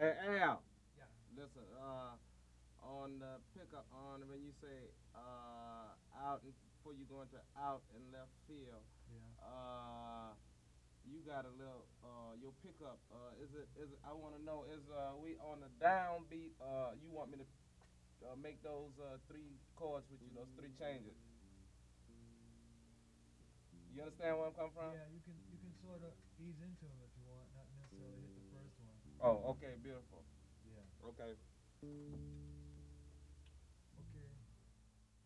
Hey Al, Yeah. listen. On the pickup, on when you say out and before you go into out and left field, Yeah. uh, you got a little your pickup. Is it? I want to know is we on the downbeat? You want me to make those three chords with you? Those three changes. You understand where I'm coming from? Yeah, you can sort of ease into them if you want, not necessarily hit the first one. Oh, okay, beautiful. Yeah. Okay.